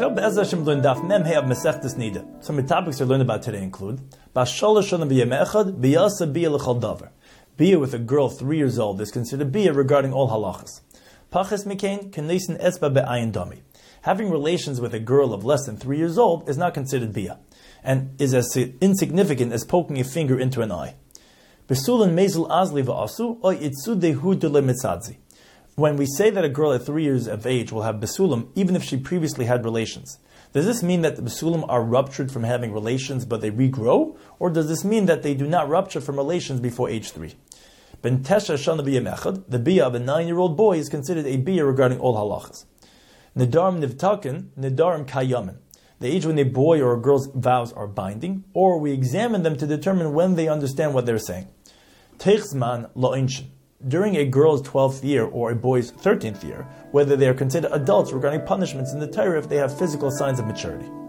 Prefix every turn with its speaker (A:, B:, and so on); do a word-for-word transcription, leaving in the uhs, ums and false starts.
A: Some of the topics we learn about today include Bia with a girl three years old is considered Bia regarding all halachas. Having relations with a girl of less than three years old is not considered Bia, and is as insignificant as poking a finger into an eye. When we say that a girl at three years of age will have besulim, even if she previously had relations, does this mean that the besulim are ruptured from having relations but they regrow? Or does this mean that they do not rupture from relations before age three? Ben Tesha Shana Bia Mechad, the Bia of a nine-year-old boy is considered a Bia regarding all halachas. Nidarim Nivtakin, Nidarim Kayamin, the age when a boy or a girl's vows are binding, or we examine them to determine when they understand what they're saying. Teichzman Lo'inshin, during a girl's twelfth year or a boy's thirteenth year, whether they are considered adults regarding punishments in the Torah if they have physical signs of maturity.